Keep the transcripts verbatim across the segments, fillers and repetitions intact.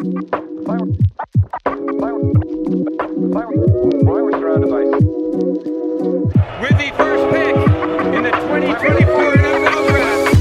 With the first pick in the twenty twenty-four N F L Draft.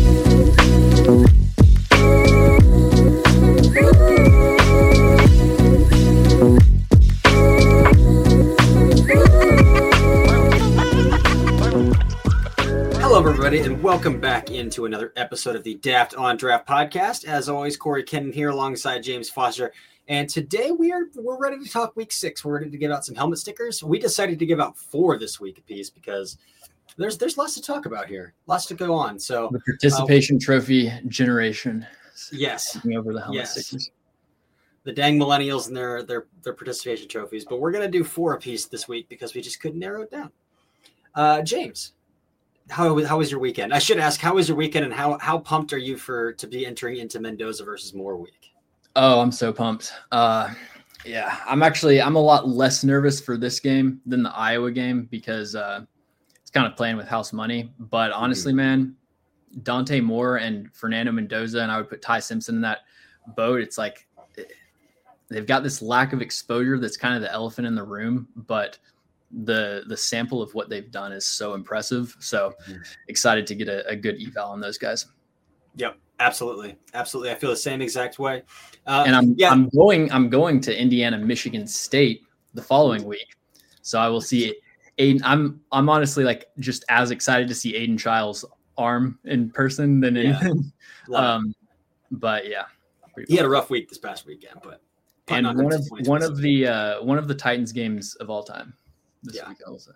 Hello, everybody, and welcome back into another episode of the Daft on Draft podcast. As always, Corey Kennan here alongside James Foster. And today we are we're ready to talk week six. We're ready to give out some helmet stickers. We decided to give out four this week apiece because there's there's lots to talk about here, lots to go on. So the participation uh, trophy generation, yes, over the helmet yes. stickers. The dang millennials and their their their participation trophies. But we're gonna do four apiece this week because we just couldn't narrow it down. Uh, James, how how was your weekend? I should ask, how was your weekend, and how how pumped are you for to be entering into Mendoza versus Moore week? Oh, I'm so pumped. Uh, yeah, I'm actually, I'm a lot less nervous for this game than the Iowa game because uh, it's kind of playing with house money. But honestly, mm-hmm. man, Dante Moore and Fernando Mendoza, and I would put Ty Simpson in that boat. It's like they've got this lack of exposure that's kind of the elephant in the room, but the the sample of what they've done is so impressive. So mm-hmm. excited to get a, a good eval on those guys. Yep. Absolutely. Absolutely. I feel the same exact way. Uh, and I'm yeah. I'm going I'm going to Indiana, Michigan State the following week. So I will see Aiden. I'm I'm honestly like just as excited to see Aiden Childs' arm in person than anything. Yeah. um but yeah. He had a rough week this past weekend, but and one of one of the uh, one of the Titans games of all time this yeah. week also.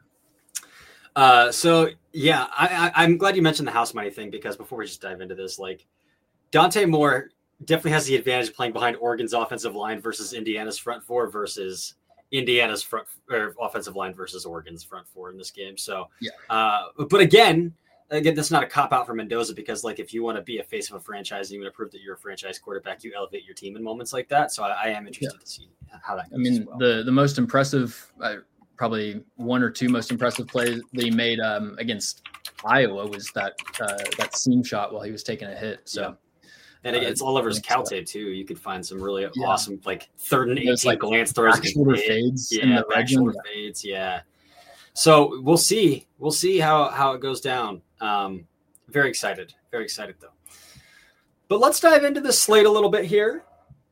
Uh so yeah, I, I I'm glad you mentioned the house money thing because before we just dive into this, like Dante Moore definitely has the advantage of playing behind Oregon's offensive line versus Indiana's front four versus Indiana's front or offensive line versus Oregon's front four in this game. So, yeah. Uh, but again, again, that's not a cop out for Mendoza because, like, if you want to be a face of a franchise and you want to prove that you're a franchise quarterback, you elevate your team in moments like that. So, I, I am interested yeah. to see how that goes. I mean, as well. the the most impressive, uh, probably one or two most impressive plays that he made um, against Iowa was that uh, that seam shot while he was taking a hit. So. Yeah. And again, it's all over his cow tape too. You could find some really yeah. awesome, like third and eighteen like glance throws, back shoulder fades, yeah, back shoulder fades, yeah. So we'll see, we'll see how how it goes down. Um, very excited, very excited though. But let's dive into the slate a little bit here,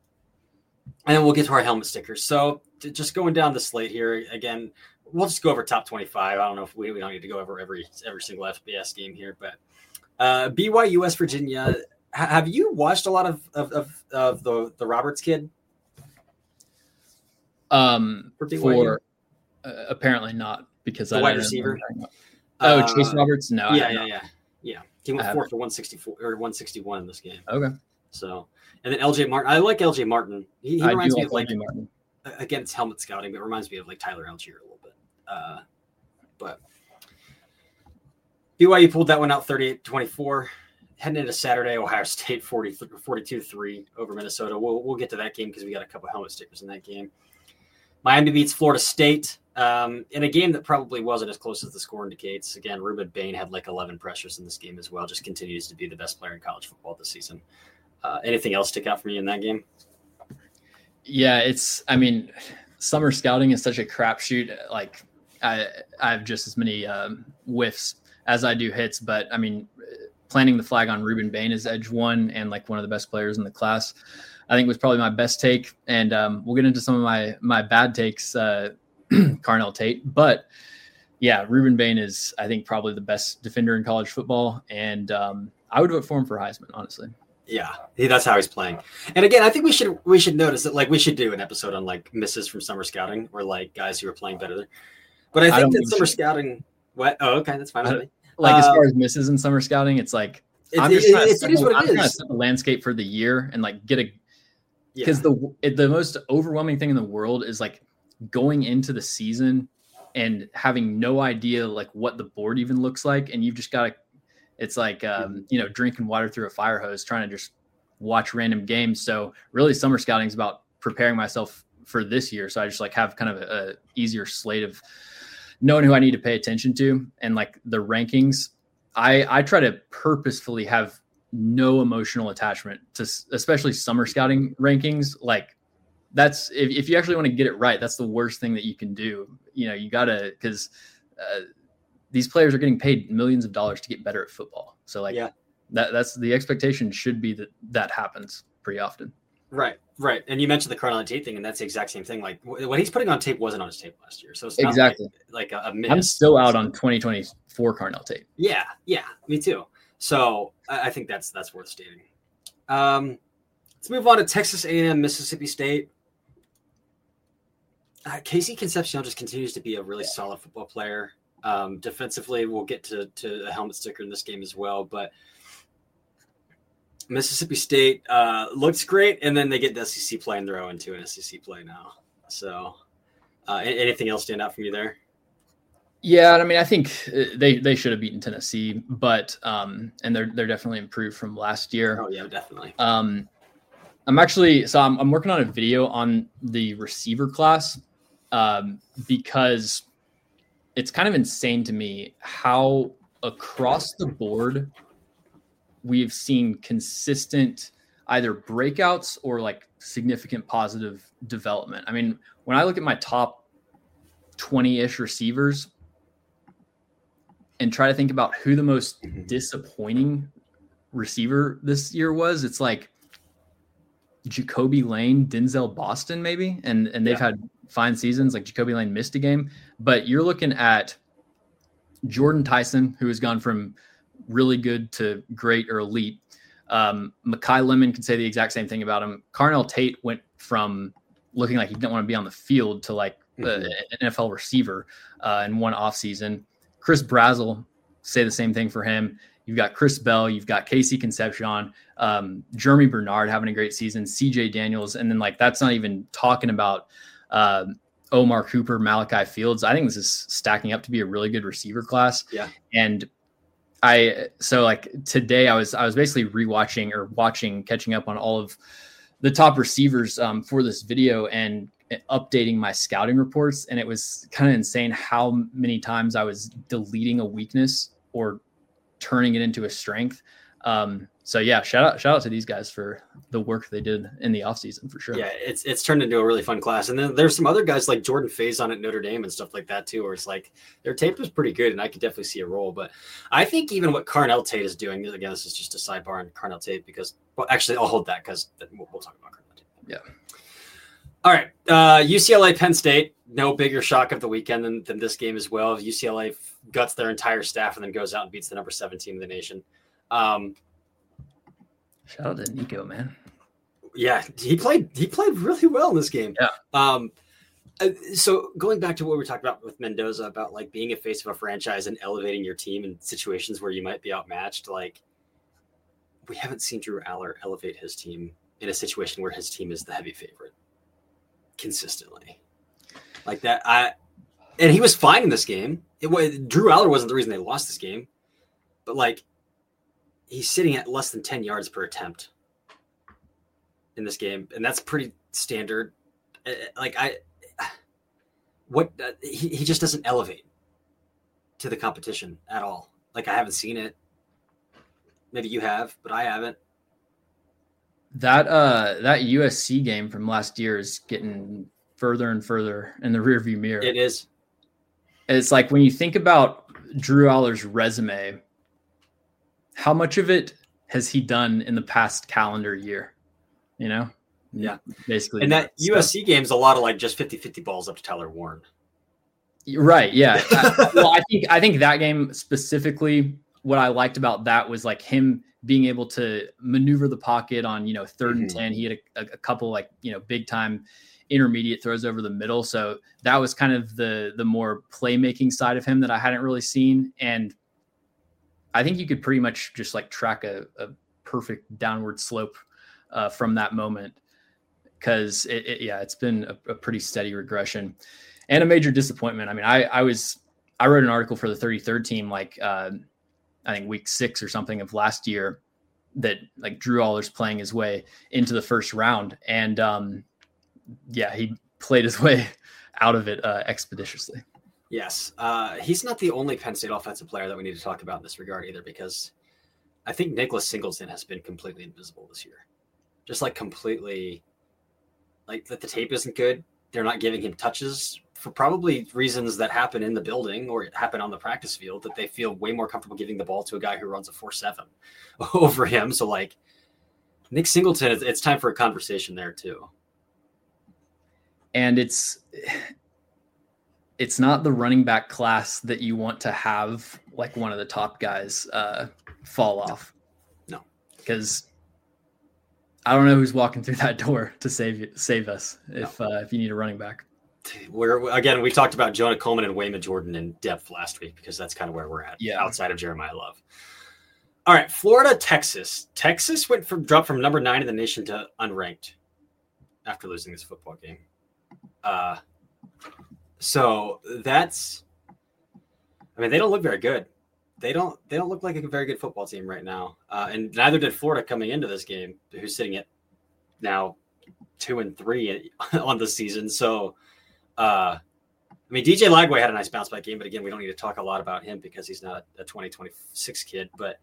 and then we'll get to our helmet stickers. So just going down the slate here again, we'll just go over top twenty-five. I don't know if we we don't need to go over every every single F B S game here, but uh, B Y U West Virginia. Have you watched a lot of of, of, of the, the Roberts kid? Um, for, for uh, apparently not because the I wide receiver. Oh, uh, Chase Roberts. No, yeah, yeah, yeah, yeah. He went four for one sixty-four or one sixty-one in this game. Okay. So, and then L J Martin. I like L J Martin. He, he I reminds do me like of like Martin. Again, it's helmet scouting, but it reminds me of like Tyler Algier a little bit. Uh, but B Y U pulled that one out thirty-eight twenty-four. Heading into Saturday, Ohio State forty-two three over Minnesota. We'll we'll get to that game because we got a couple helmet stickers in that game. Miami beats Florida State um, in a game that probably wasn't as close as the score indicates. Again, Ruben Bain had like eleven pressures in this game as well. Just continues to be the best player in college football this season. Uh, anything else stick out for you in that game? Yeah, it's. I mean, summer scouting is such a crapshoot. Like I I have just as many um, whiffs as I do hits, but I mean. Planting the flag on Ruben Bain as edge one and like one of the best players in the class, I think was probably my best take. And um, we'll get into some of my my bad takes, uh, Carnell Tate. But yeah, Ruben Bain is, I think, probably the best defender in college football. And um, I would vote for him for Heisman, honestly. Yeah, he, that's how he's playing. And again, I think we should we should notice that like we should do an episode on like misses from summer scouting or like guys who are playing better. But I think I that think summer scouting. What? Oh, okay, that's fine with me. Like, as uh, far as misses in summer scouting, it's like, it, I'm just it, trying, it, to, it is what I'm it trying is. to set the landscape for the year and like get a, because yeah. the it, the most overwhelming thing in the world is like going into the season and having no idea like what the board even looks like. And you've just got to, it's like, um, you know, drinking water through a fire hose, trying to just watch random games. So really summer scouting is about preparing myself for this year. So I just like have kind of a, a easier slate of knowing who I need to pay attention to, and like the rankings. I, I try to purposefully have no emotional attachment to especially summer scouting rankings. Like that's if, if you actually want to get it right, that's the worst thing that you can do. You know, you gotta, because uh, these players are getting paid millions of dollars to get better at football. So like yeah. that that's the expectation should be that that happens pretty often. Right, right. And you mentioned the Carnell Tate thing, and that's the exact same thing. Like what he's putting on tape wasn't on his tape last year, so it's not exactly like, like a, a miss. I'm still out on twenty twenty-four Carnell Tate. Yeah, yeah, me too. So I, I think that's that's worth stating. Um, let's move on to Texas A and M, Mississippi State. Uh, Casey Concepcion just continues to be a really solid football player. Um, defensively, we'll get to to a helmet sticker in this game as well, but Mississippi State uh, looks great, and then they get the S E C play, and they're oh and two in S E C play now. So, uh, anything else stand out from you there? Yeah, I mean, I think they, they should have beaten Tennessee, but um, and they're they're definitely improved from last year. Oh yeah, definitely. Um, I'm actually so I'm I'm working on a video on the receiver class um, because it's kind of insane to me how across the board we've seen consistent either breakouts or like significant positive development. I mean, when I look at my top twenty-ish receivers and try to think about who the most disappointing receiver this year was, it's like Jacoby Lane, Denzel Boston, maybe. And and they've yeah. had fine seasons. Like Jacoby Lane missed a game, but you're looking at Jordan Tyson, who has gone from really good to great or elite. Um, Mekhi Lemon can say the exact same thing about him. Carnell Tate went from looking like he didn't want to be on the field to like mm-hmm. uh, an N F L receiver uh, in one offseason. Chris Brazzell, say the same thing for him. You've got Chris Bell, you've got Casey Concepcion, um, Jeremy Bernard having a great season, C J Daniels, and then like that's not even talking about uh, Omar Cooper, Malachi Fields. I think this is stacking up to be a really good receiver class. Yeah, and I so like today I was I was basically rewatching or watching, catching up on all of the top receivers um, for this video and updating my scouting reports, and it was kind of insane how many times I was deleting a weakness or turning it into a strength. Um, so yeah, shout out shout out to these guys for the work they did in the offseason for sure. Yeah, it's it's turned into a really fun class. And then there's some other guys like Jordan Faison at Notre Dame and stuff like that too, where it's like their tape is pretty good and I could definitely see a role. But I think even what Carnell Tate is doing, again, this is just a sidebar on Carnell Tate because well actually I'll hold that because we'll, we'll talk about Carnell Tate. Yeah. All right. Uh, U C L A Penn State, no bigger shock of the weekend than, than this game as well. U C L A guts their entire staff and then goes out and beats the number seven team in the nation. Um, Shout out to Nico, man. Yeah, he played he played really well in this game. Yeah. Um, so going back to what we were talking about with Mendoza about like being a face of a franchise and elevating your team in situations where you might be outmatched, like we haven't seen Drew Aller elevate his team in a situation where his team is the heavy favorite consistently. Like that, I and he was fine in this game. It was Drew Aller wasn't the reason they lost this game, but like he's sitting at less than ten yards per attempt in this game, and that's pretty standard. Like I, what uh, he he just doesn't elevate to the competition at all. Like I haven't seen it. Maybe you have, but I haven't. That uh that U S C game from last year is getting further and further in the rearview mirror. It is. It's like when you think about Drew Aller's resume, how much of it has he done in the past calendar year? You know? Yeah. Basically. And that U S C game's a lot of like just fifty-fifty balls up to Tyler Warren. Right. Yeah. uh, well, I think I think that game specifically, what I liked about that was like him being able to maneuver the pocket on, you know, third mm-hmm. and ten. He had a, a couple like, you know, big time intermediate throws over the middle. So that was kind of the the more playmaking side of him that I hadn't really seen. And I think you could pretty much just like track a, a perfect downward slope uh, from that moment. Cause it, it, yeah, it's been a, a pretty steady regression and a major disappointment. I mean, I, I was, I wrote an article for the thirty-third team, like uh, I think week six or something of last year, that like Drew Aller's playing his way into the first round. And um, yeah, he played his way out of it uh, expeditiously. Yes. Uh, he's not the only Penn State offensive player that we need to talk about in this regard either, because I think Nicholas Singleton has been completely invisible this year. Just like completely, like that the tape isn't good. They're not giving him touches for probably reasons that happen in the building or happen on the practice field, that they feel way more comfortable giving the ball to a guy who runs a four seven over him. So like Nick Singleton, it's time for a conversation there too. And it's, it's not the running back class that you want to have like one of the top guys uh, fall off. No, because I don't know who's walking through that door to save save us if no. uh, if you need a running back. We're again, we talked about Jonah Coleman and Wayman Jordan in depth last week because that's kind of where we're at. Yeah. Outside of Jeremiah Love. All right, Florida, Texas. Texas went from dropped from number nine in the nation to unranked after losing this football game. Uh, so that's, I mean, they don't look very good. They don't they don't look like a very good football team right now. Uh, and neither did Florida coming into this game, who's sitting at now two and three on the season. So, uh, I mean, D J Lagway had a nice bounce back game, but again, we don't need to talk a lot about him because he's not a twenty twenty-six kid. But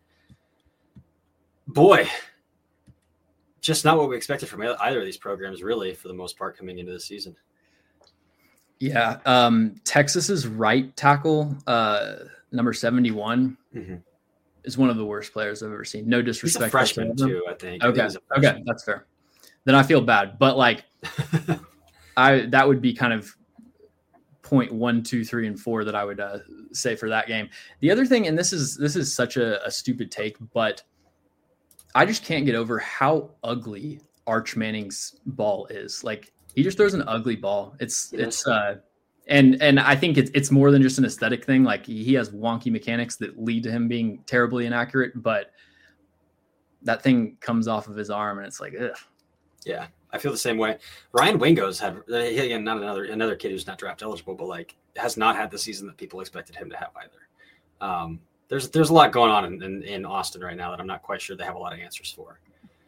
boy, just not what we expected from either of these programs, really, for the most part, coming into the season. Yeah. Um, Texas's right tackle, uh, number seventy-one, mm-hmm. is one of the worst players I've ever seen. No disrespect. He's a freshman too, I think. Okay. I think okay. That's fair. Then I feel bad, but like I, that would be kind of point one, two, three, and four that I would uh, say for that game. The other thing, and this is, this is such a, a stupid take, but I just can't get over how ugly Arch Manning's ball is. Like, he just throws an ugly ball. It's, yes. it's, uh, and, and I think it's, it's more than just an aesthetic thing. Like, he has wonky mechanics that lead to him being terribly inaccurate, but that thing comes off of his arm and it's like, ugh. Yeah, I feel the same way. Ryan Wingo's had, again, not another, another kid who's not draft eligible, but like has not had the season that people expected him to have either. Um, there's, there's a lot going on in, in, in Austin right now that I'm not quite sure they have a lot of answers for.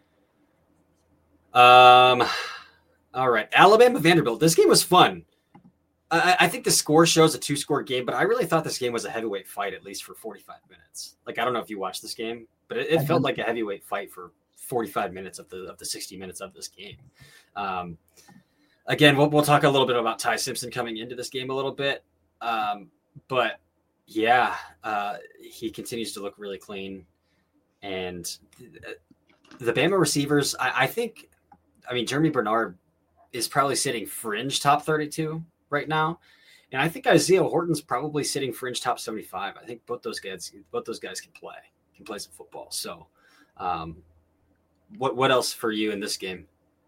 Um, All right, Alabama Vanderbilt. This game was fun. I, I think the score shows a two-score game, but I really thought this game was a heavyweight fight, at least for forty-five minutes. Like, I don't know if you watched this game, but it, it felt like a heavyweight fight for forty-five minutes of the of the sixty minutes of this game. Um, again, we'll we'll talk a little bit about Ty Simpson coming into this game a little bit, um, but yeah, uh, he continues to look really clean, and the, the Bama receivers, I, I think, I mean, Jeremy Bernard is probably sitting fringe top thirty-two right now. And I think Isaiah Horton's probably sitting fringe top seventy-five. I think both those guys, both those guys can play, can play some football. So um, what, what else for you in this game?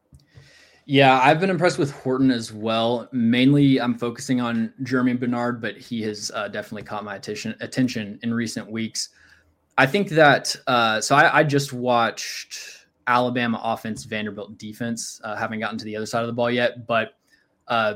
Yeah, I've been impressed with Horton as well. Mainly I'm focusing on Jeremy Bernard, but he has uh, definitely caught my attention, attention in recent weeks. I think that, uh, so I, I just watched Alabama offense, Vanderbilt defense. Uh, haven't gotten to the other side of the ball yet, but uh,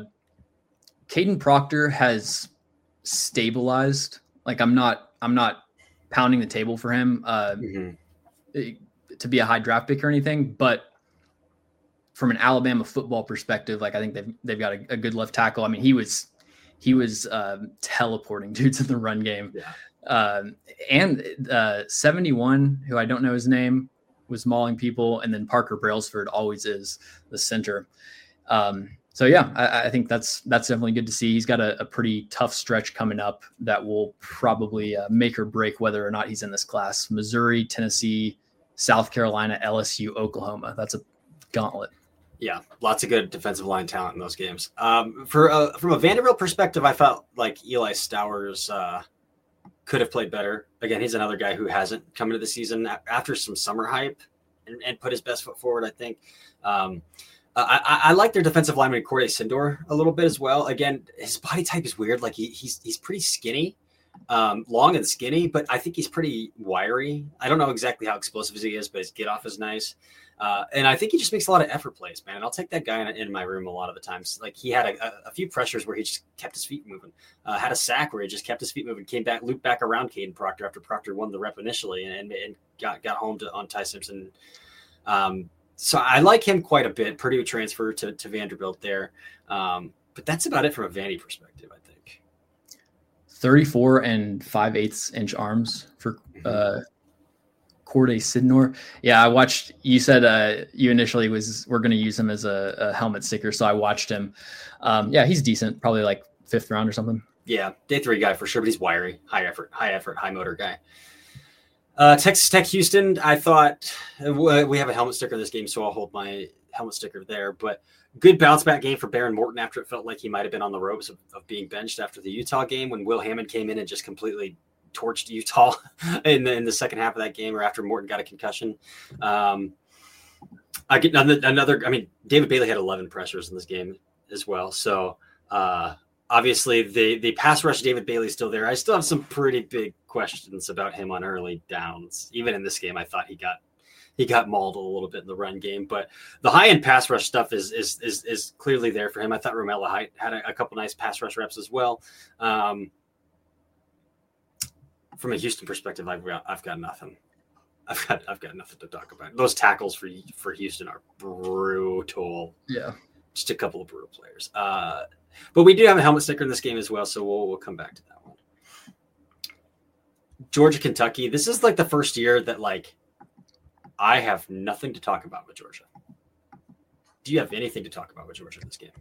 Caden Proctor has stabilized. Like I'm not, I'm not pounding the table for him uh, mm-hmm. to be a high draft pick or anything, but from an Alabama football perspective, like I think they've they've got a, a good left tackle. I mean, he was he was um, teleporting dudes in the run game, yeah. um, and uh, seventy-one, who I don't know his name, was mauling people, and then Parker Brailsford always is the center. Um, so yeah, I, I think that's that's definitely good to see. He's got a, a pretty tough stretch coming up that will probably uh, make or break whether or not he's in this class. Missouri, Tennessee, South Carolina, L S U, Oklahoma. That's a gauntlet. Yeah, lots of good defensive line talent in those games. Um, for uh, from a Vanderbilt perspective, I felt like Eli Stowers uh, could have played better. Again, he's another guy who hasn't come into the season after some summer hype and, and put his best foot forward, I think. Um, I, I, I like their defensive lineman, Corday Sindor, a little bit as well. Again, his body type is weird. Like he, he's he's pretty skinny, um, long and skinny, but I think he's pretty wiry. I don't know exactly how explosive he is, but his get off is nice. Uh, and I think he just makes a lot of effort plays, man. And I'll take that guy in, in my room a lot of the times. Like he had a, a, a few pressures where he just kept his feet moving. Uh, had a sack where he just kept his feet moving, came back, looped back around Caden Proctor after Proctor won the rep initially, and, and got got home to on Ty Simpson. Um, so I like him quite a bit. Purdue transfer to, to Vanderbilt there. Um, but that's about it from a Vandy perspective, I think. thirty-four and five eighths inch arms for uh, Corday Sidnor. Yeah, I watched. You said uh, you initially was we're going to use him as a, a helmet sticker, so I watched him. Um, yeah, he's decent, probably like fifth round or something. Yeah, day three guy for sure, but he's wiry, high effort, high effort, high motor guy. Uh, Texas Tech Houston. I thought uh, we have a helmet sticker this game, so I'll hold my helmet sticker there. But good bounce back game for Baron Morton after it felt like he might have been on the ropes of, of being benched after the Utah game when Will Hammond came in and just completely torched Utah in the, in the second half of that game, or after Morton got a concussion. Um, I get another, another, I mean, David Bailey had eleven pressures in this game as well. So uh, obviously the, the pass rush, David Bailey is still there. I still have some pretty big questions about him on early downs. Even in this game, I thought he got, he got mauled a little bit in the run game, but the high end pass rush stuff is, is, is, is clearly there for him. I thought Romello Height had a, a couple nice pass rush reps as well. Um, From a Houston perspective, I've got I've got nothing. I've got I've got nothing to talk about. Those tackles for for Houston are brutal. Yeah, just a couple of brutal players. Uh, but we do have a helmet sticker in this game as well, so we'll we'll come back to that one. Georgia, Kentucky. This is like the first year that like I have nothing to talk about with Georgia. Do you have anything to talk about with Georgia in this game?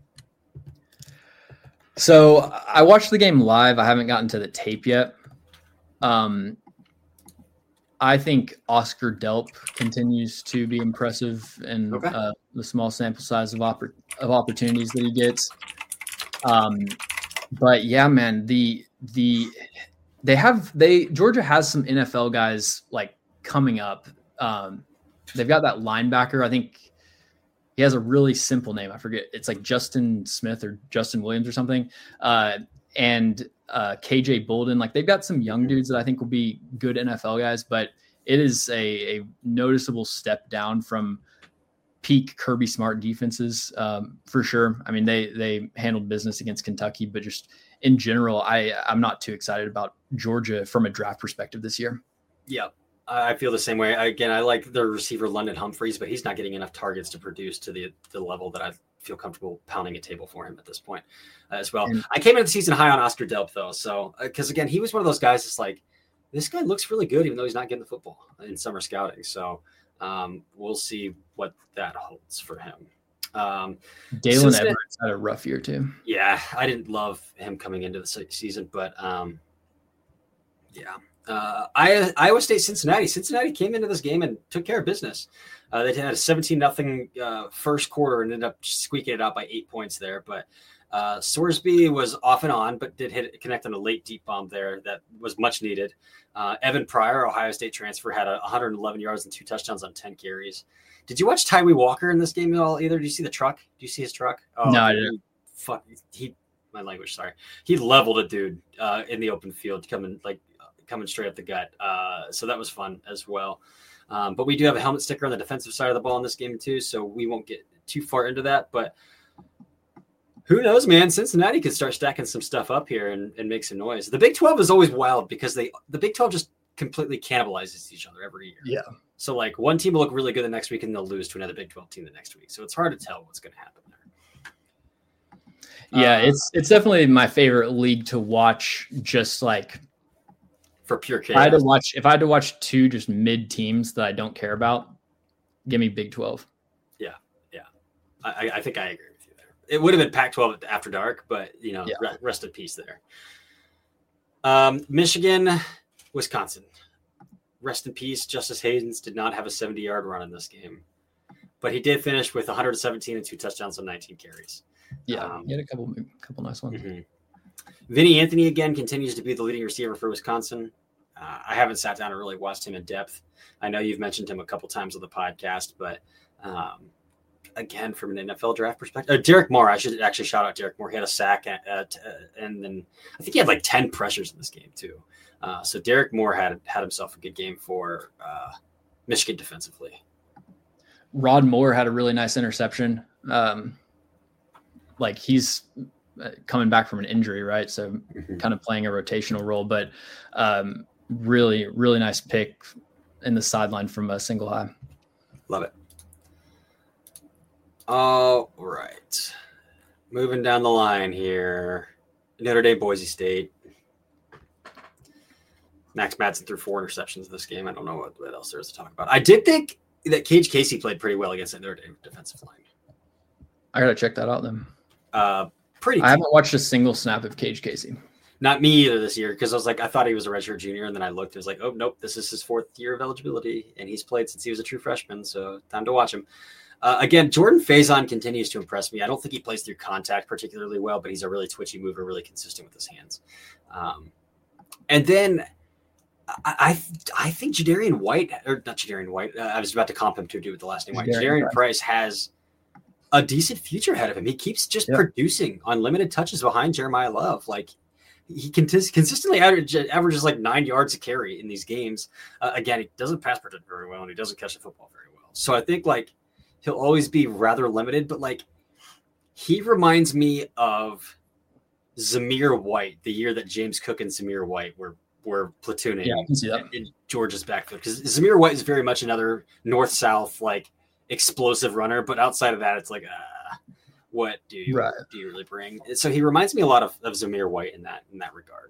So I watched the game live. I haven't gotten to the tape yet. Um, I think Oscar Delp continues to be impressive in okay. uh, the small sample size of, oppor- of opportunities that he gets. Um, but yeah, man, the the they have they Georgia has some N F L guys like coming up. Um, they've got that linebacker. I think he has a really simple name. I forget. It's like Justin Smith or Justin Williams or something. Uh, and uh, K J Bolden, like they've got some young dudes that I think will be good N F L guys, but it is a, a noticeable step down from peak Kirby Smart defenses um, for sure. I mean, they they handled business against Kentucky, but just in general, I I'm not too excited about Georgia from a draft perspective this year. Yeah, I feel the same way. Again, I like their receiver London Humphreys, but he's not getting enough targets to produce to the the level that I feel comfortable pounding a table for him at this point uh, as well. And I came into the season high on Oscar Delp though, so because uh, again, he was one of those guys that's like, this guy looks really good, even though he's not getting the football in summer scouting. So um, we'll see what that holds for him. Um, Dalen Everett's had a rough year too. Yeah, I didn't love him coming into the season, but um, yeah. Uh, I, Iowa State, Cincinnati. Cincinnati came into this game and took care of business. Uh, they had a seventeen nothing uh, first quarter and ended up squeaking it out by eight points there. But uh, Sorsby was off and on, but did hit connect on a late deep bomb there that was much needed. Uh, Evan Pryor, Ohio State transfer, had a one hundred eleven yards and two touchdowns on ten carries. Did you watch Tyree Walker in this game at all either? Did you see the truck? Do you see his truck? Oh, no, I didn't. Fuck, he, my language, sorry. He leveled a dude uh, in the open field coming like coming straight up the gut. Uh, so that was fun as well. Um, but we do have a helmet sticker on the defensive side of the ball in this game too, so we won't get too far into that. But who knows, man? Cincinnati could start stacking some stuff up here and, and make some noise. The Big twelve is always wild because they the Big twelve just completely cannibalizes each other every year. Yeah. So like one team will look really good the next week and they'll lose to another Big twelve team the next week. So it's hard to tell what's going to happen there. Yeah, uh, it's it's definitely my favorite league to watch. Just like for pure chaos. If I had to watch, if I had to watch two just mid teams that I don't care about, give me Big twelve. Yeah, yeah, I, I think I agree with you there. It would have been Pac twelve after dark, but you know, yeah. rest in peace there. Um, Michigan, Wisconsin, rest in peace. Justice Haynes did not have a seventy-yard run in this game, but he did finish with one hundred seventeen and two touchdowns on nineteen carries. Yeah, um, he had a couple, couple nice ones. Mm-hmm. Vinny Anthony again continues to be the leading receiver for Wisconsin. Uh, I haven't sat down and really watched him in depth. I know you've mentioned him a couple times on the podcast, but um, again, from an N F L draft perspective, uh, Derek Moore, I should actually shout out Derek Moore. He had a sack at, at, uh, and then I think he had like ten pressures in this game too. Uh, so Derek Moore had had himself a good game for uh, Michigan defensively. Rod Moore had a really nice interception. Um, like he's coming back from an injury, right? So mm-hmm. kind of playing a rotational role, but um, really, really nice pick in the sideline from a single high. Love it. All right. Moving down the line here. Notre Dame, Boise State. Max Madsen threw four interceptions this game. I don't know what, what else there is to talk about. I did think that Cage Casey played pretty well against their defensive line. I gotta check that out then. Uh, pretty. I cool. haven't watched a single snap of Cage Casey. Not me either this year, because I was like, I thought he was a redshirt junior, and then I looked, it was like, oh nope, this is his fourth year of eligibility, and he's played since he was a true freshman, so time to watch him. Uh, again, Jordan Faison continues to impress me. I don't think he plays through contact particularly well, but he's a really twitchy mover, really consistent with his hands. Um, and then I, I I think Jadarian White, or not Jadarian White, uh, I was about to comp him to do with the last name White. Jadarian Price. Price has a decent future ahead of him. He keeps just yep. producing on limited touches behind Jeremiah Love. Like, he can t- consistently average, averages like nine yards a carry in these games. Uh, again, he doesn't pass protect very well, and he doesn't catch the football very well. So I think like he'll always be rather limited, but like he reminds me of Zamir White, the year that James Cook and Zamir White were were platooning yeah, I can see that. in Georgia's backfield. Because Zamir White is very much another north-south like explosive runner, but outside of that, it's like uh what do you right. do you really bring? So he reminds me a lot of, of Zamir White in that in that regard.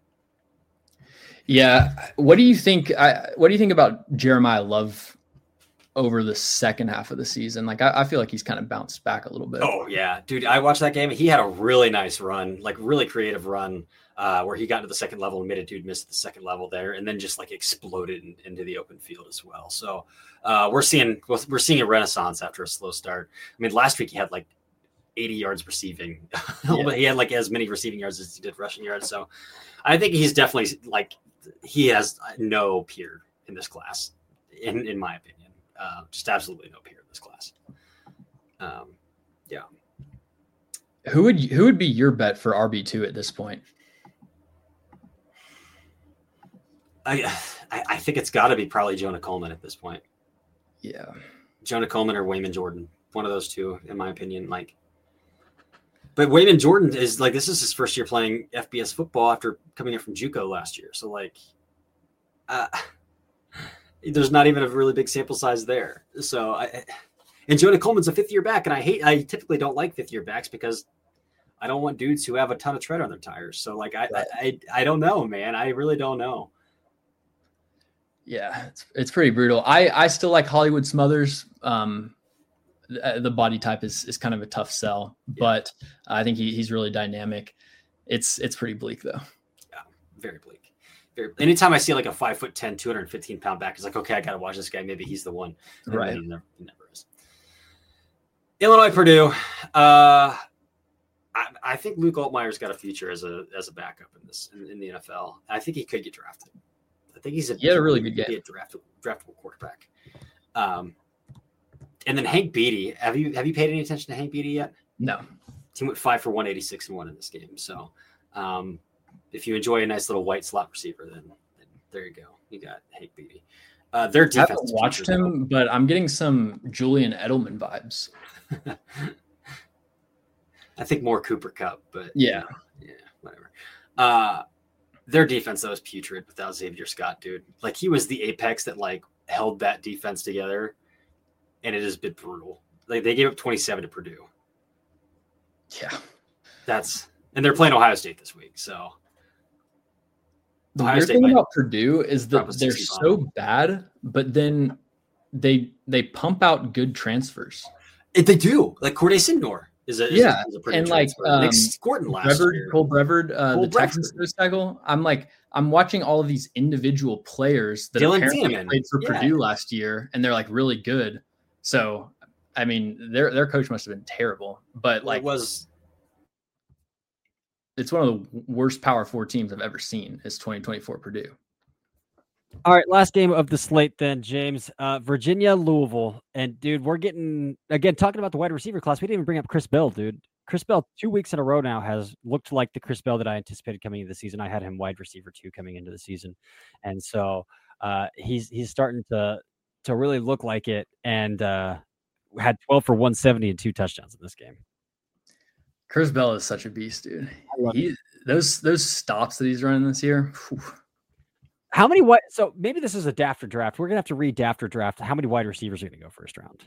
Yeah. What do you think? I, what do you think about Jeremiah Love over the second half of the season? Like, I, I feel like he's kind of bounced back a little bit. Oh yeah, dude. I watched that game. He had a really nice run, like really creative run, uh, where he got to the second level and made a dude miss the second level there, and then just like exploded in, into the open field as well. So uh, we're seeing we're seeing a renaissance after a slow start. I mean, last week he had like eighty yards receiving. Yeah. He had like as many receiving yards as he did rushing yards. So I think he's definitely like, he has no peer in this class, in, in my opinion. Uh, just absolutely no peer in this class. Um, yeah. Who would, who would be your bet for R B two at this point? I, I, I think it's gotta be probably Jonah Coleman at this point. Yeah. Jonah Coleman or Wayman Jordan. One of those two, in my opinion. Like, But Wayman Jordan is like, this is his first year playing F B S football after coming in from JUCO last year. So like, uh, there's not even a really big sample size there. So I, and Jonah Coleman's a fifth year back. And I hate, I typically don't like fifth year backs because I don't want dudes who have a ton of tread on their tires. So like, I, right. I, I, I don't know, man. I really don't know. Yeah, it's, it's pretty brutal. I, I still like Hollywood Smothers. Um, the body type is, is kind of a tough sell, but yeah. I think he, he's really dynamic. It's, it's pretty bleak though. Yeah. Very bleak. Very, anytime I see like a five foot ten, two hundred fifteen pound back, it's like, okay, I got to watch this guy. Maybe he's the one. And right. He never, he never is. Illinois, Purdue. Uh, I, I think Luke Altmaier's got a future as a, as a backup in this, in, in the N F L. I think he could get drafted. I think he's a, he had a really good game. He a draftable, draftable quarterback. Um, And then Hank Beatty. Have you have you paid any attention to Hank Beatty yet? No. He went five for one eighty-six and one in this game. So um, if you enjoy a nice little white slot receiver, then, then there you go. You got Hank Beatty. Uh, their defense. I haven't watched him, though. But I'm getting some Julian Edelman vibes. I think more Cooper Kupp, but yeah, yeah, whatever. Uh, their defense though is putrid without Xavier Scott, dude. Like he was the apex that like held that defense together. And it has been brutal. Like they gave up twenty-seven to Purdue. Yeah, that's and they're playing Ohio State this week. So the Ohio weird State thing about Purdue is that they're so bad, but then they they pump out good transfers. If they do, like Corday Sindor is a is yeah, a, is a pretty and like um, Nick Gordon last Brevard, year. Cole Brevard, uh, Cole the Texans nose tackle. I'm like. I'm watching all of these individual players that Dylan apparently Tiedemann. played for yeah. Purdue last year, and they're like really good. So, I mean, their their coach must have been terrible, but well, like it was, it's one of the worst Power Four teams I've ever seen. Is twenty twenty-four Purdue. All right, last game of the slate then, James. Uh, Virginia, Louisville, and dude, we're getting again talking about the wide receiver class. We didn't even bring up Chris Bell, dude. Chris Bell, two weeks in a row now, has looked like the Chris Bell that I anticipated coming into the season. I had him wide receiver two coming into the season, and so uh, he's he's starting to to really look like it. And uh, had twelve for one seventy and two touchdowns in this game. Chris Bell is such a beast, dude. He, those those stops that he's running this year. Whew. How many what? So maybe this is a Dafter draft. We're gonna have to read Dafter draft. How many wide receivers are going to go first round?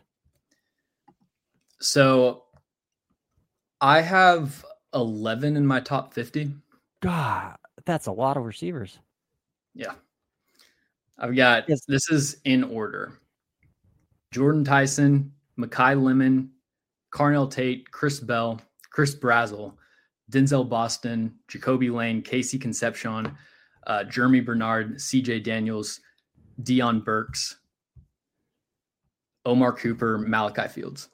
So. I have eleven in my top fifty. God, that's a lot of receivers. Yeah. I've got Yes. this is in order: Jordan Tyson, Mekhi Lemon, Carnell Tate, Chris Bell, Chris Brazel, Denzel Boston, Jacoby Lane, Casey Concepcion, uh, Jeremy Bernard, C J Daniels, Dion Burks, Omar Cooper, Malachi Fields.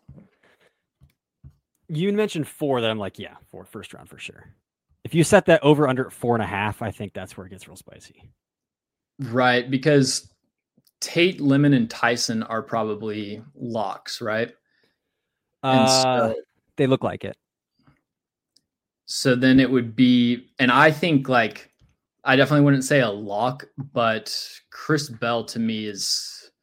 You mentioned four that I'm like, yeah, four first round for sure. If you set that over under four and a half, I think that's where it gets real spicy. Right, because Tate, Lemon, and Tyson are probably locks, right? And Uh, so, they look like it. so then it would be, and I think like, I definitely wouldn't say a lock, but Chris Bell to me is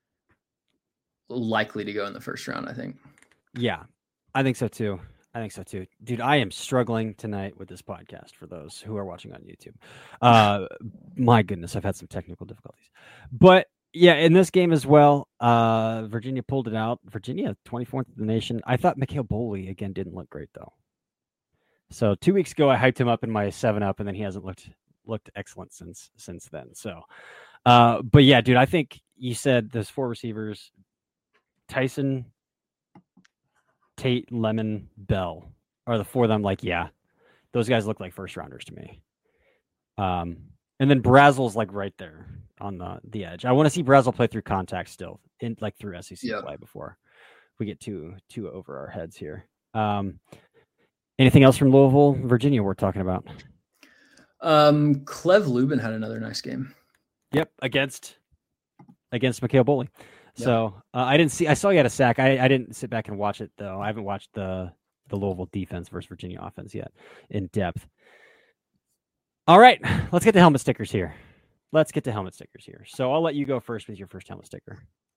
likely to go in the first round, I think. Yeah, I think so too. I think so too. Dude, I am struggling tonight with this podcast for those who are watching on YouTube. Uh, my goodness, I've had some technical difficulties. But yeah, in this game as well, uh, Virginia pulled it out. Virginia, twenty-fourth in the nation. I thought Mikhail Boley, again, didn't look great, though. So two weeks ago, I hyped him up in my seven up, and then he hasn't looked looked excellent since since then. So, uh, but yeah, dude, I think you said those four receivers, Tyson, Tate, Lemon, Bell are the four of them. Like, yeah, those guys look like first rounders to me. Um, and then Brazel's like right there on the, the edge. I want to see Brazel play through contact still, in like through S E C Yeah. play before we get too too over our heads here. Um, anything else from Louisville, Virginia? We're talking about. Um, Clev Lubin had another nice game. Yep, against against Mikhail Boley. Yep. So uh, I didn't see. I saw he had a sack. I, I didn't sit back and watch it though. I haven't watched the the Louisville defense versus Virginia offense yet in depth. All right, let's get the helmet stickers here. Let's get the helmet stickers here. So I'll let you go first with your first helmet sticker.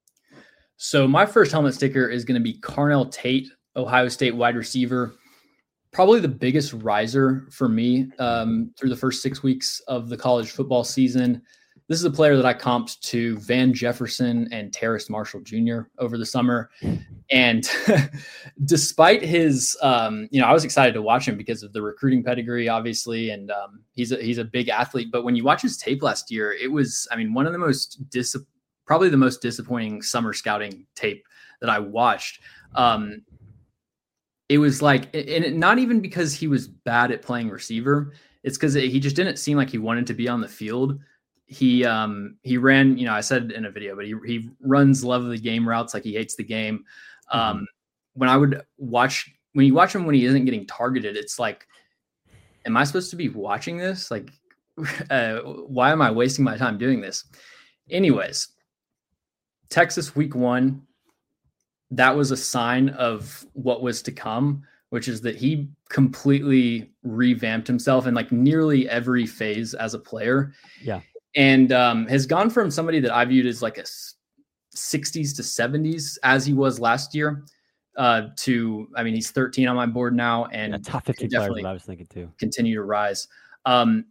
So my first helmet sticker is going to be Carnell Tate, Ohio State wide receiver. Probably the biggest riser for me um, through the first six weeks of the college football season. This is a player that I comped to Van Jefferson and Terrace Marshall Junior over the summer. And despite his, um, you know, I was excited to watch him because of the recruiting pedigree, obviously. And um, he's a, he's a big athlete. But when you watch his tape last year, it was, I mean, one of the most, dis- probably the most disappointing summer scouting tape that I watched. Um, it was like, and it, not even because he was bad at playing receiver. It's because he just didn't seem like he wanted to be on the field. He um he ran, you know, I said in a video, but he he runs love of the game routes like he hates the game. Um, mm-hmm. When I would watch, when you watch him when he isn't getting targeted, it's like, am I supposed to be watching this? Like, uh, why am I wasting my time doing this? Anyways, Texas week one, that was a sign of what was to come, which is that he completely revamped himself in like nearly every phase as a player. Yeah. And um, has gone from somebody that I viewed as like a sixties to seventies as he was last year uh, to, I mean, he's thirteen on my board now, and yeah, top fifteen players that I was thinking too. Continue to rise. Um,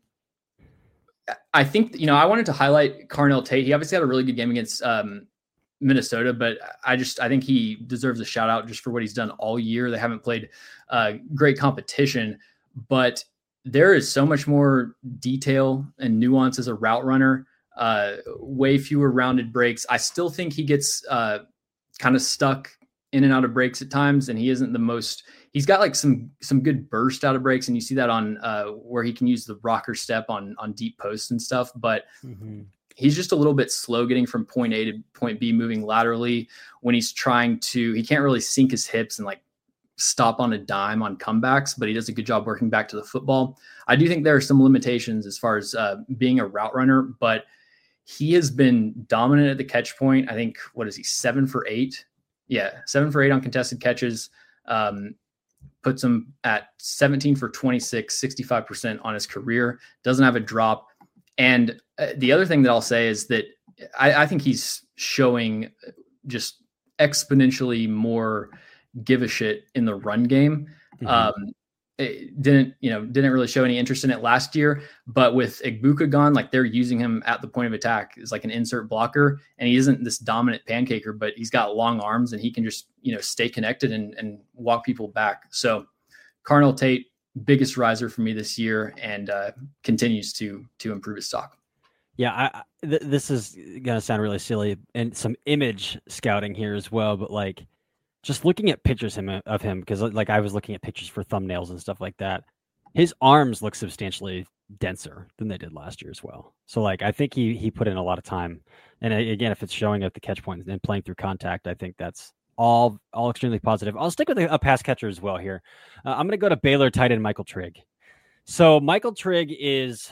I think, you know, I wanted to highlight Carnell Tate. He obviously had a really good game against um, Minnesota, but I just, I think he deserves a shout out just for what he's done all year. They haven't played uh, great competition, but there is so much more detail and nuance as a route runner, uh, way fewer rounded breaks. I still think he gets uh, kind of stuck in and out of breaks at times, and he isn't the most, he's got like some, some good burst out of breaks. And you see that on uh, where he can use the rocker step on, on deep posts and stuff, but mm-hmm. he's just a little bit slow getting from point A to point B, moving laterally when he's trying to, he can't really sink his hips and like stop on a dime on comebacks, but he does a good job working back to the football. I do think there are some limitations as far as uh, being a route runner, but he has been dominant at the catch point. I think, what is he, seven for eight? Yeah, seven for eight on contested catches. Um, puts him at seventeen for twenty-six, sixty-five percent on his career. Doesn't have a drop. And uh, the other thing that I'll say is that I, I think he's showing just exponentially more give a shit in the run game. Mm-hmm. Um, it didn't, you know, didn't really show any interest in it last year, but with Egbuka gone, like they're using him at the point of attack as like an insert blocker, and he isn't this dominant pancaker, but he's got long arms and he can just, you know, stay connected and, and walk people back. So Carnell Tate, biggest riser for me this year, and uh, continues to, to improve his stock. Yeah, I, I- th- this is gonna sound really silly, and some image scouting here as well. But like, just looking at pictures him of him, because like I was looking at pictures for thumbnails and stuff like that. His arms look substantially denser than they did last year as well. So like, I think he he put in a lot of time. And a- again, if it's showing at the catch point and playing through contact, I think that's all all extremely positive. I'll stick with a, a pass catcher as well here. Uh, I'm gonna go to Baylor tight end Michael Trigg. So Michael Trigg is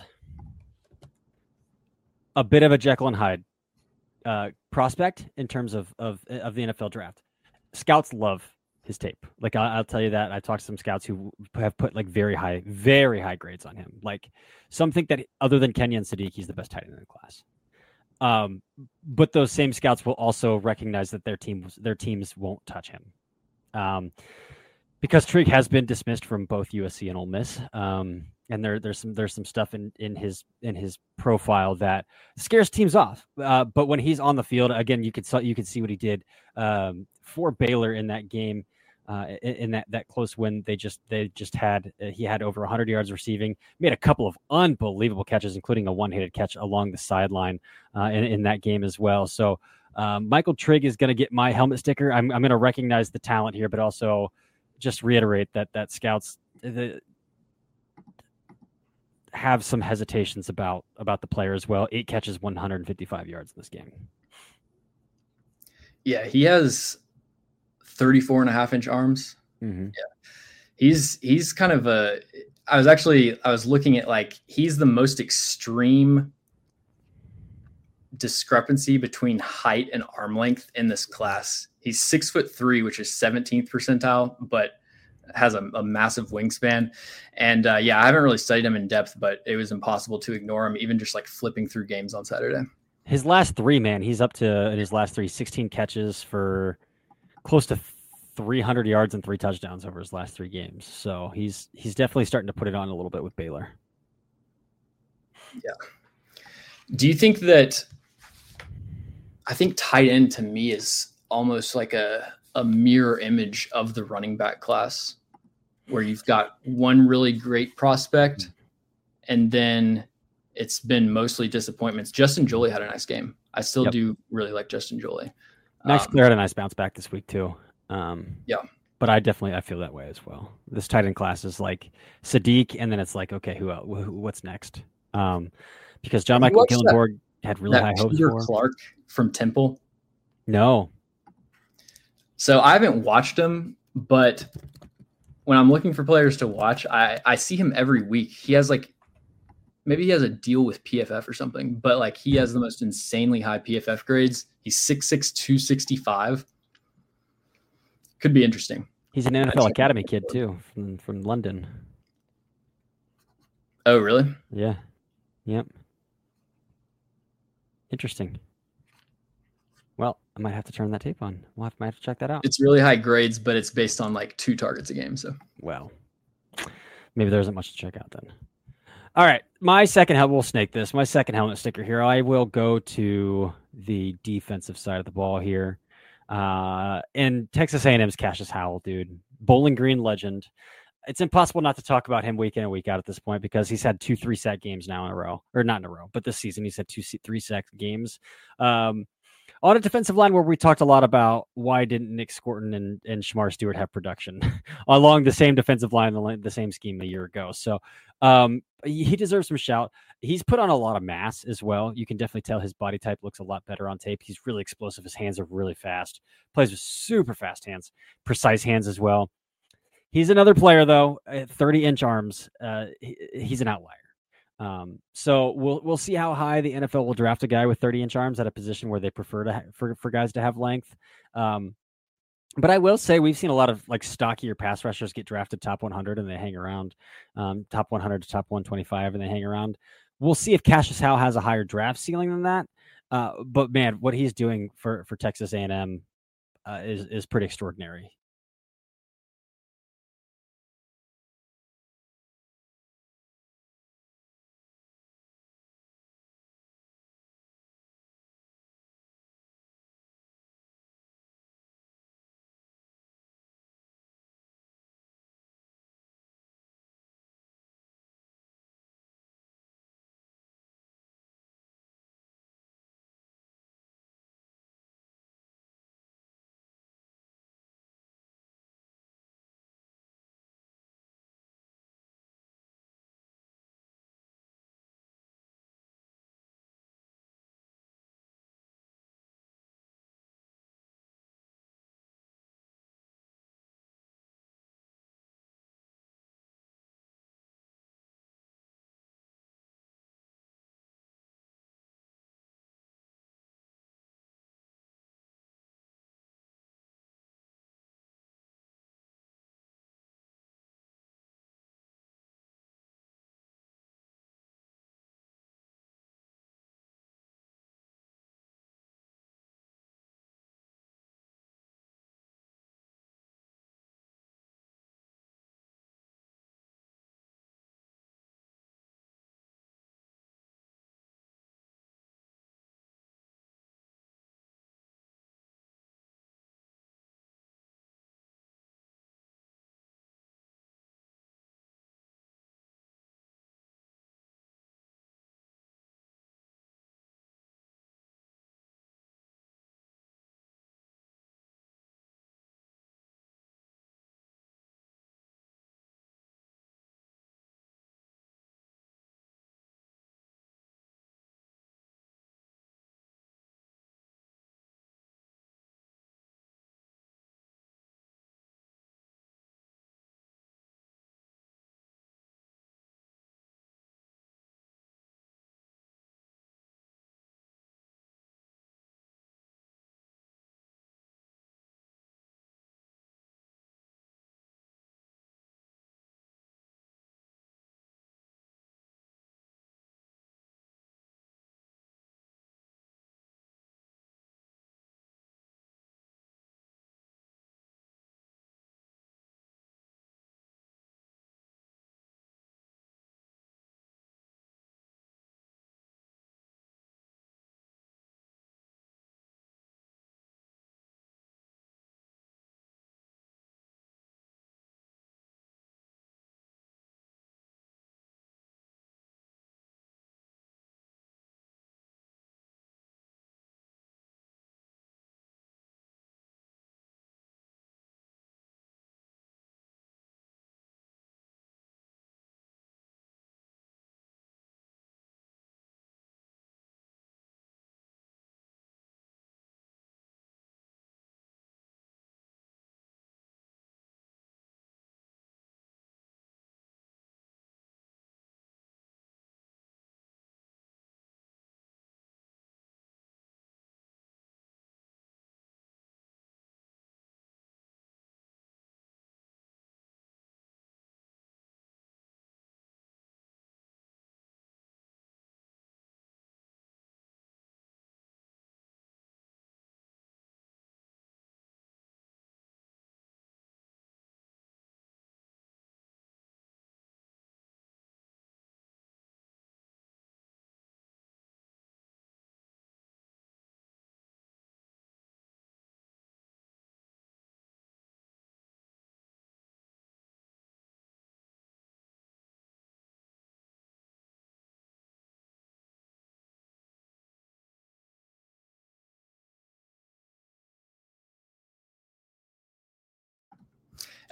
a bit of a Jekyll and Hyde uh, prospect in terms of of of the N F L draft. Scouts love his tape. Like I, I'll tell you that I talked to some scouts who have put like very high, very high grades on him. Like some think that other than Kenyon Sadiq, he's the best tight end in the class. Um, but those same scouts will also recognize that their teams their teams won't touch him. Um, because Trigg has been dismissed from both U S C and Ole Miss. Um, and there, there's some there's some stuff in, in his in his profile that scares teams off. Uh, but when he's on the field, again, you could you could see what he did um, for Baylor in that game, uh, in, in that that close win. They just they just had uh, he had over one hundred yards receiving, made a couple of unbelievable catches, including a one-handed catch along the sideline uh, in, in that game as well. So um, Michael Trigg is going to get my helmet sticker. I'm I'm going to recognize the talent here, but also just reiterate that that scouts the, have some hesitations about about the player as well. Eight catches, one hundred fifty-five yards in this game. Yeah, he has thirty-four and a half inch arms. Mm-hmm. Yeah, he's he's kind of a. I was actually I was looking at like he's the most extreme discrepancy between height and arm length in this class. He's six foot three, which is seventeenth percentile, but has a, a massive wingspan. And uh, yeah, I haven't really studied him in depth, but it was impossible to ignore him, even just like flipping through games on Saturday. His last three, man, he's up to in his last three, sixteen catches for close to three hundred yards and three touchdowns over his last three games. So he's he's definitely starting to put it on a little bit with Baylor. Yeah. Do you think that? I think tight end to me is almost like a a mirror image of the running back class, where you've got one really great prospect, and then it's been mostly disappointments. Justin Joly had a nice game. I still yep. do really like Justin Joly. Nice um, player, had a nice bounce back this week too. Um, yeah, but I definitely I feel that way as well. This tight end class is like Sadiq, and then it's like, okay, who, who what's next? Um, because John Michael Gillenborg had really high hopes Peter for Clark from Temple. No. So I haven't watched him, but when I'm looking for players to watch, I, I see him every week. He has like, maybe he has a deal with P F F or something, but like he has the most insanely high P F F grades. He's six six, two sixty-five. Could be interesting. He's an N F L Academy kid too, from, from London. Oh, really? Yeah. Yep. Interesting. Well, I might have to turn that tape on. We'll have, might have to check that out. It's really high grades, but it's based on like two targets a game. So, well, maybe there isn't much to check out then. All right, my second helmet. We'll snake this. My second helmet sticker here. I will go to the defensive side of the ball here, uh, and Texas A and M's Cassius Howell, dude, Bowling Green legend. It's impossible not to talk about him week in and week out at this point because he's had two three sack games now in a row, or not in a row, but this season he's had two three sack games. Um, On a defensive line where we talked a lot about why didn't Nick Scorton and, and Shamar Stewart have production along the same defensive line, the, the same scheme a year ago. So um, he deserves some shout. He's put on a lot of mass as well. You can definitely tell his body type looks a lot better on tape. He's really explosive. His hands are really fast. Plays with super fast hands, precise hands as well. He's another player, though, thirty-inch arms. Uh, he, he's an outlier. Um, so we'll we'll see how high the N F L will draft a guy with thirty-inch arms at a position where they prefer to ha- for for guys to have length. Um, but I will say we've seen a lot of like stockier pass rushers get drafted top one hundred and they hang around, um, top one hundred to top one twenty-five and they hang around. We'll see if Cassius Howell has a higher draft ceiling than that. Uh, but man, what he's doing for for Texas A and M uh, is is pretty extraordinary.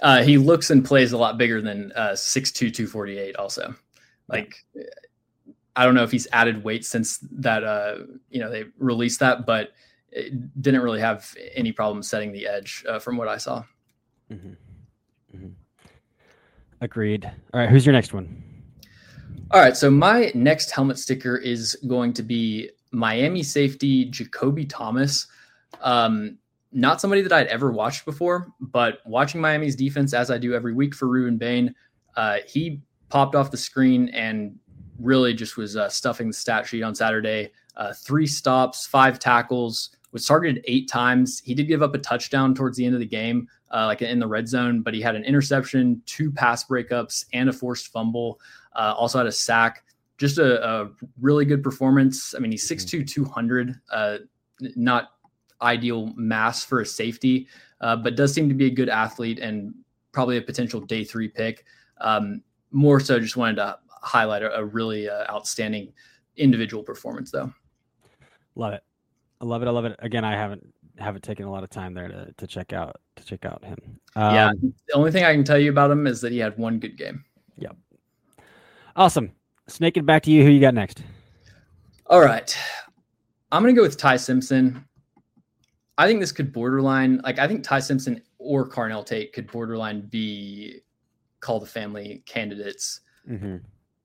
Uh, he looks and plays a lot bigger than uh, six two, two forty-eight also. Like, I don't know if he's added weight since that, uh, you know, they released that, but it didn't really have any problem setting the edge uh, from what I saw. Mm-hmm. Mm-hmm. Agreed. All right. Who's your next one? All right. So my next helmet sticker is going to be Miami safety Jacoby Thomas. Um, not somebody that I'd ever watched before, but watching Miami's defense as I do every week for Ruben Bain, uh, he popped off the screen and really just was uh, stuffing the stat sheet on Saturday. Uh, three stops, five tackles, was targeted eight times. He did give up a touchdown towards the end of the game, uh, like in the red zone, but he had an interception, two pass breakups, and a forced fumble. Uh, also had a sack. Just a, a really good performance. I mean, he's six two, two hundred, uh, not ideal mass for a safety, uh, but does seem to be a good athlete and probably a potential day three pick. Um, more so just wanted to highlight a, a really uh, outstanding individual performance though. Love it. I love it. I love it. Again, I haven't haven't taken a lot of time there to, to check out to check out him. Um, yeah. The only thing I can tell you about him is that he had one good game. Yep. Awesome. Snaking back to you. Who you got next? All right. I'm going to go with Ty Simpson. I think this could borderline, like I think Ty Simpson or Carnell Tate could borderline be call the family candidates. Mm-hmm.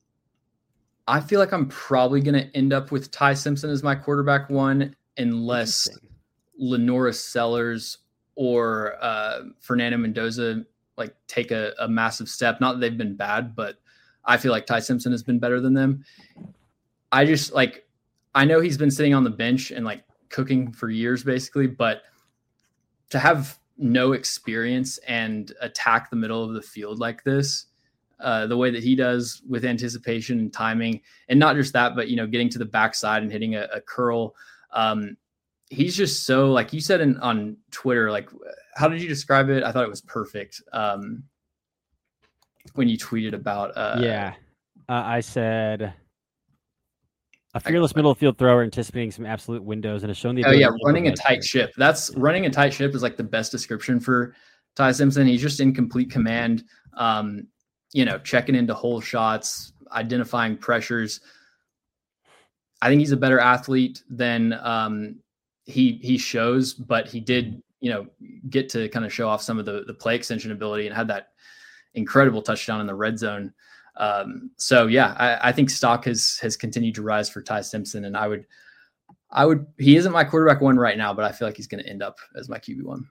I feel like I'm probably going to end up with Ty Simpson as my quarterback one, unless Lenora Sellers or uh, Fernando Mendoza like take a, a massive step. Not that they've been bad, but I feel like Ty Simpson has been better than them. I just like, I know he's been sitting on the bench and like cooking for years basically, but to have no experience and attack the middle of the field like this, uh, the way that he does with anticipation and timing, and not just that, but, you know, getting to the backside and hitting a, a curl. Um, he's just so, like you said in, on Twitter, like, how did you describe it? I thought it was perfect. Um, when you tweeted about, uh, yeah, uh, I said a fearless middle of field thrower anticipating some absolute windows and has shown the oh yeah, to running a tight ship. That's running a tight ship is like the best description for Ty Simpson. He's just in complete command. Um, you know, checking into hole shots, identifying pressures. I think he's a better athlete than um, he he shows, but he did, you know, get to kind of show off some of the the play extension ability and had that incredible touchdown in the red zone. Um, so yeah, I, I think stock has has continued to rise for Ty Simpson, and I would, I would. He isn't my quarterback one right now, but I feel like he's going to end up as my Q B one.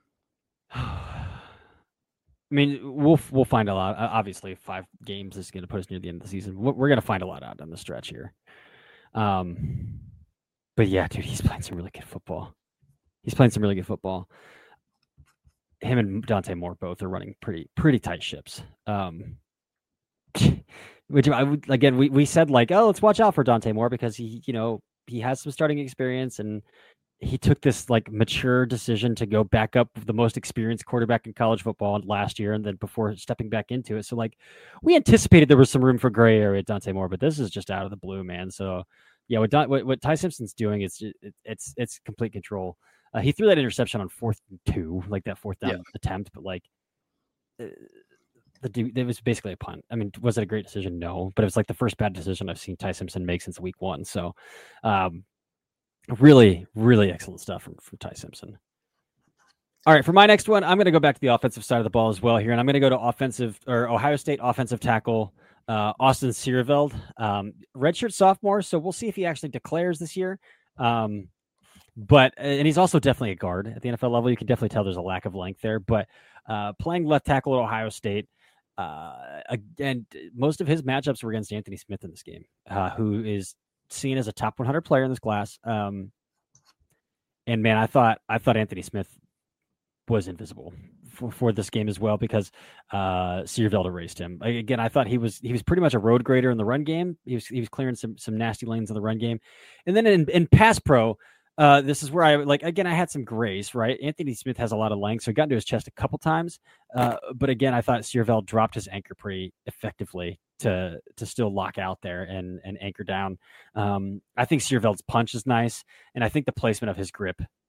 I mean, we'll we'll find a lot. Obviously, five games is going to put us near the end of the season. We're, we're going to find a lot out on the stretch here. Um, but yeah, dude, he's playing some really good football. He's playing some really good football. Him and Dante Moore both are running pretty pretty tight ships. Um, which I would again, we we said like, oh, let's watch out for Dante Moore because he, you know, he has some starting experience and he took this like mature decision to go back up with the most experienced quarterback in college football last year, and then before stepping back into it. So like we anticipated there was some room for gray area at Dante Moore, but this is just out of the blue, man. So yeah, what Don, what, what Ty Simpson's doing is it, it's it's complete control. Uh, he threw that interception on fourth and two, like that fourth down yeah. attempt, but like uh, the it was basically a punt. I mean, was it a great decision? No, but it was like the first bad decision I've seen Ty Simpson make since week one. So. Um, Really, really excellent stuff from, from Ty Simpson. All right, for my next one, I'm going to go back to the offensive side of the ball as well here, and I'm going to go to offensive or Ohio State offensive tackle uh, Austin Siereveld, um, redshirt sophomore. So we'll see if he actually declares this year. Um, but and he's also definitely a guard at the N F L level. You can definitely tell there's a lack of length there. But uh, playing left tackle at Ohio State, uh, again, most of his matchups were against Anthony Smith in this game, uh, who is seen as a top one hundred player in this class. Um, and man, I thought, I thought Anthony Smith was invisible for, for this game as well, because uh, Siereveld erased him. Again, I thought he was, he was pretty much a road grader in the run game. He was, he was clearing some, some nasty lanes in the run game. And then in, in pass pro, uh, this is where I like, again, I had some grace, right? Anthony Smith has a lot of length, so he got into his chest a couple times. Uh, but again, I thought Siereveld dropped his anchor pretty effectively to to still lock out there and and anchor down. Um, I think Sierveld's punch is nice, and I think the placement of his grip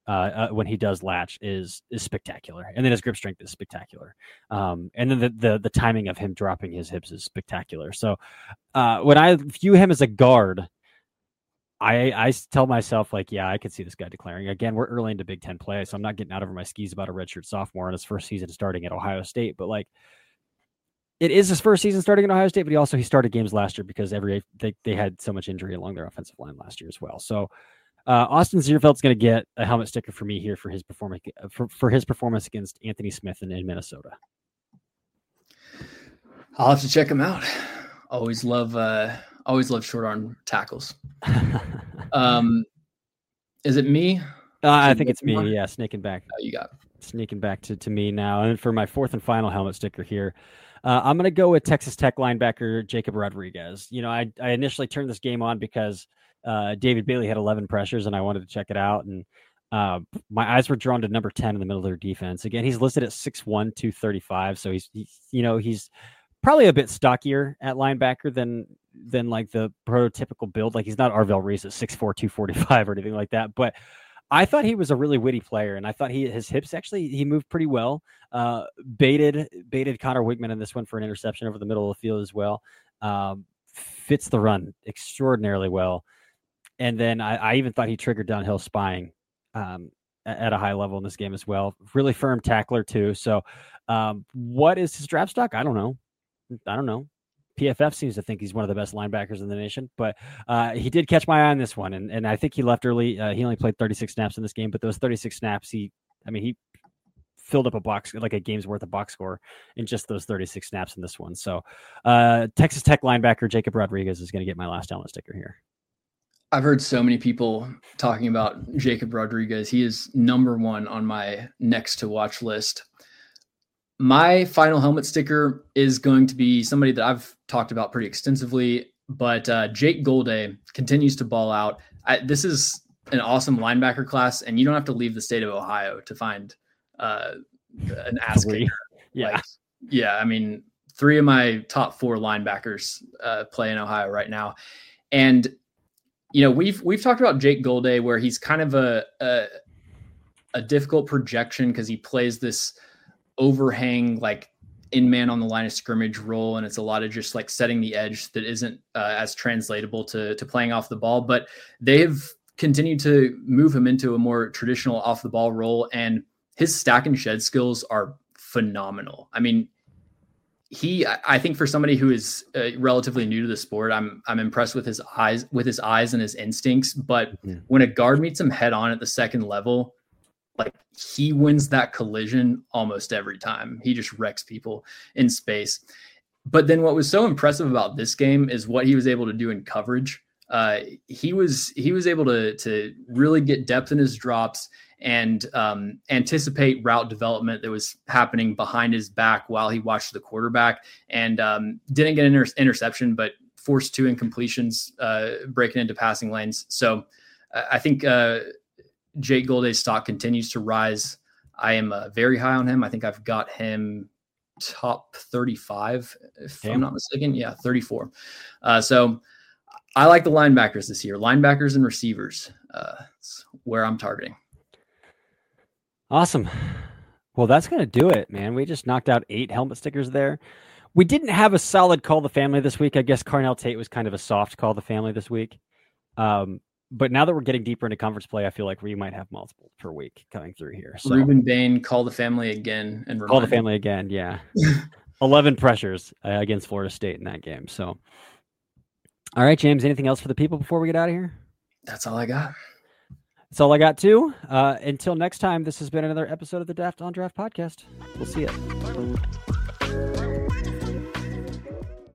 uh, uh, when he does latch is is spectacular, and then his grip strength is spectacular, um, and then the, the the timing of him dropping his hips is spectacular. So uh, when I view him as a guard, I I tell myself like, yeah, I could see this guy declaring. Again, we're early into Big Ten play, so I'm not getting out over my skis about a redshirt sophomore in his first season starting at Ohio State, but like. It is his first season starting at Ohio State, but he also he started games last year because every they, they had so much injury along their offensive line last year as well. So uh, Austin Zierfeld's going to get a helmet sticker for me here for his performance for, for his performance against Anthony Smith in, in Minnesota. I'll have to check him out. Always love uh, always love short arm tackles. um, is it me? Uh, I think it's me. One? Yeah, sneaking back. Oh, you got it. Sneaking back to, to me now. And for my fourth and final helmet sticker here, uh, I'm going to go with Texas Tech linebacker Jacob Rodriguez. You know, I, I initially turned this game on because uh, David Bailey had eleven pressures and I wanted to check it out. And uh, my eyes were drawn to number ten in the middle of their defense. Again, he's listed at six one, two thirty-five. So he's, he's, you know, he's probably a bit stockier at linebacker than, than like the prototypical build. Like he's not Arvell Reese at six four, two forty-five or anything like that. But I thought he was a really witty player, and I thought he his hips actually he moved pretty well. Uh, baited baited Connor Wigman in this one for an interception over the middle of the field as well. Um, fits the run extraordinarily well, and then I, I even thought he triggered downhill spying um, at, at a high level in this game as well. Really firm tackler too. So, um, what is his draft stock? I don't know. I don't know. P F F seems to think he's one of the best linebackers in the nation, but uh, he did catch my eye on this one, and, and I think he left early. Uh, he only played thirty-six snaps in this game, but those thirty-six snaps, he, I mean, he filled up a box, like a game's worth of box score in just those thirty-six snaps in this one. So uh, Texas Tech linebacker Jacob Rodriguez is going to get my last helmet sticker here. I've heard so many people talking about Jacob Rodriguez. He is number one on my next to watch list. My final helmet sticker is going to be somebody that I've talked about pretty extensively, but uh, Jake Golday continues to ball out. I, this is an awesome linebacker class, and you don't have to leave the state of Ohio to find uh, an ass kicker. Yeah. Like, yeah. I mean, three of my top four linebackers uh, play in Ohio right now. And, you know, we've, we've talked about Jake Golday where he's kind of a, a, a difficult projection because he plays this overhang, like in man on the line of scrimmage role. And it's a lot of just like setting the edge that isn't uh, as translatable to, to playing off the ball, but they have continued to move him into a more traditional off the ball role. And his stack and shed skills are phenomenal. I mean, he, I think for somebody who is uh, relatively new to the sport, I'm, I'm impressed with his eyes, with his eyes and his instincts. But mm-hmm. when a guard meets him head on at the second level, like he wins that collision almost every time. He just wrecks people in space. But then what was so impressive about this game is what he was able to do in coverage. Uh, he was he was able to to really get depth in his drops and um, anticipate route development that was happening behind his back while he watched the quarterback, and um, didn't get an inter- interception, but forced two incompletions, uh, breaking into passing lanes. So uh, I think uh, Jake Golday's stock continues to rise. I am uh, very high on him. I think I've got him top thirty-five, if Damn. I'm not mistaken. Yeah, thirty-four. Uh, so I like the linebackers this year. Linebackers and receivers. Uh, that's where I'm targeting. Awesome. Well, that's going to do it, man. We just knocked out eight helmet stickers there. We didn't have a solid call the family this week. I guess Carnell Tate was kind of a soft call the family this week. Um, but now that we're getting deeper into conference play, I feel like we might have multiple per week coming through here. So Ruben Bain, call the family again. and Call the family again, yeah. eleven pressures uh, against Florida State in that game. So, all right, James, anything else for the people before we get out of here? That's all I got. That's all I got, too. Uh, until next time, this has been another episode of the Daft on Draft podcast. We'll see you.